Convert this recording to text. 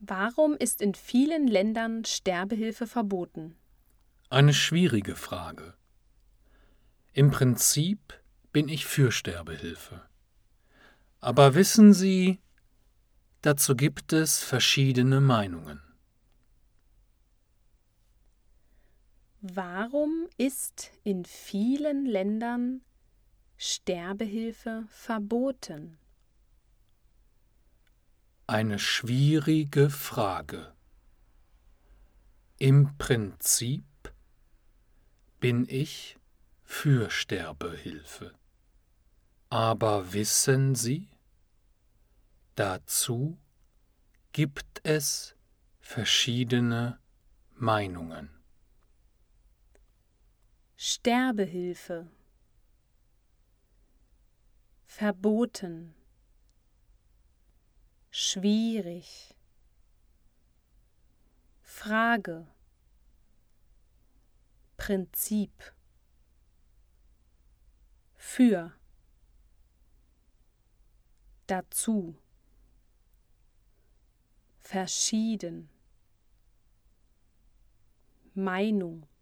Warum ist in vielen Ländern Sterbehilfe verboten? Eine schwierige Frage. Im Prinzip bin ich für Sterbehilfe. Aber wissen Sie, dazu gibt es verschiedene Meinungen. Warum ist in vielen Ländern Sterbehilfe verboten? Eine schwierige Frage. Im Prinzip bin ich für Sterbehilfe. Aber wissen Sie, dazu gibt es verschiedene Meinungen. Sterbehilfe. Verboten. Schwierig. Frage. Prinzip. Für. Dazu. Verschieden. Meinung.